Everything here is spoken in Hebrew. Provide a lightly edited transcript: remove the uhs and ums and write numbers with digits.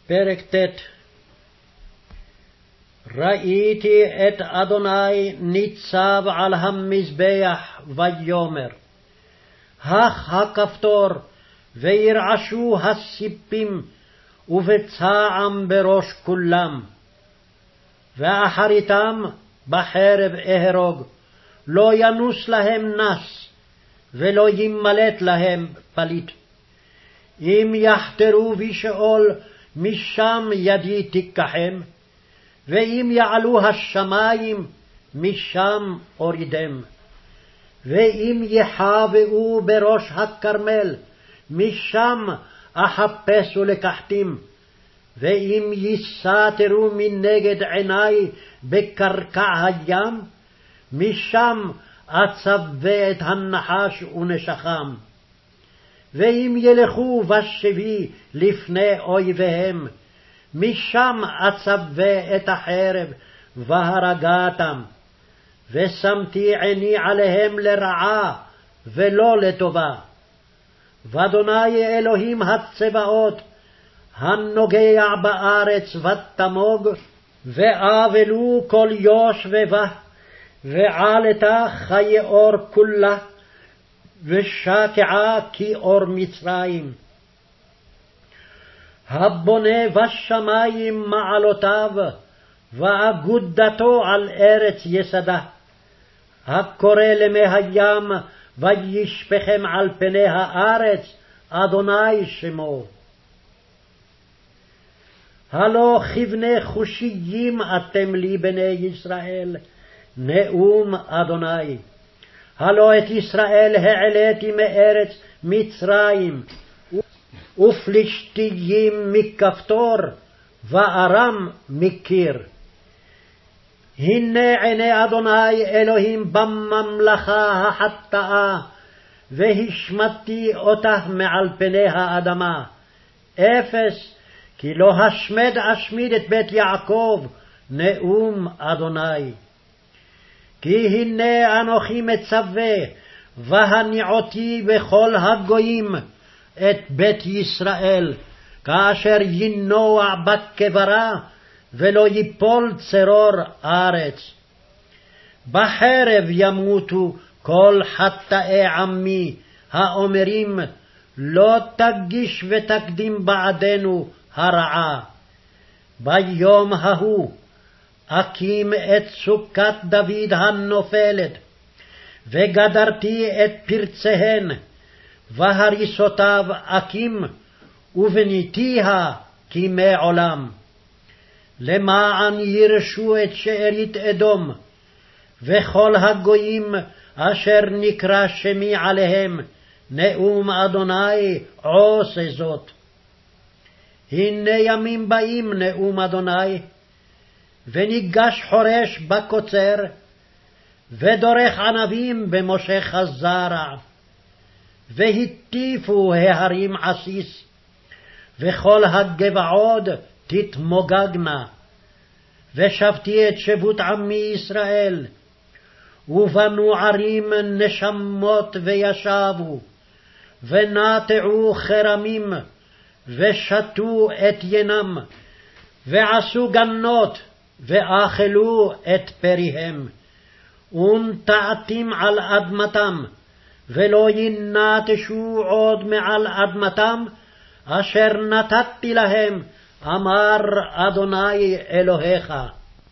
פרק ט'. ראיתי את אדוני ניצב על המזבח ויאמר, הך הכפתור וירעשו הסיפים ובצעם בראש כולם. ואחריתם בחרב אהרוג, לא ינוס להם נס ולא ימלט להם פליט. אם יחתרו בשאול משם ידי תיקחם, ואם יעלו השמים משם אורידם. ואם יחבאו בראש הכרמל משם אחפש לקחתים. ואם יסתרו מנגד עיני בקרקע הים, משם אצווה את הנחש ונשכם. ואם ילכו בשבי לפני אויביהם, משם אצווה את החרב והרגתם. ושמתי עיני עליהם לרעה ולא לטובה. ואדוני אלוהים הצבאות, הנוגע בארץ ותמוג, ואבלו כל יושבבה, ועלתה כיאור כולה, ושקעה כאור מצרים. הבונה בשמים מעלותיו, ואגודתו על ארץ יסדה. הקורא למי הים, וישפכם על פני הארץ, אדוני שמו. הלא כבני חושיים אתם לי בני ישראל, נאום אדוני. הלא את ישראל העליתי מארץ מצרים, ופלישתיים מכפתור, וארם מקיר. הנה עיני אדוני אלוהים בממלכה החטאה, והשמדתי אותה מעל פני האדמה. אפס, כי לא השמד אשמיד את בית יעקב, נאום אדוני. כי הנה אנוכי מצווה, והניעותי בכל הגויים את בית ישראל, כאשר ינוע בקברה, ולא ייפול צרור ארץ. בחרב ימותו כל חטאי עמי, האומרים, לא תגיש ותקדים בעדנו הרעה. ביום ההוא אקים את סוכת דוד הנופלת, וגדרתי את פרציהן, והריסותיו אקים, ובניתיה כימי עולם. למען ירשו את שארית אדום, וכל הגויים אשר נקרא שמי עליהם, נאום אדוני עושה זאת. הנה ימים באים, נאום אדוני, וניגש חורש בקוצר, ודורך ענבים במושך הזרע. והטיפו ההרים עסיס, וכל הגבעות תתמוגגנה. ושבתי את שבות עמי ישראל, ובנו ערים נשמות וישבו, ונטעו חרמים, ושתו את ינם, ועשו גנות, ואכלו את פריהם. ונטעתים על אדמתם, ולא ינטשו עוד מעל אדמתם, אשר נתתי להם, אמר אדוני אלוהיך.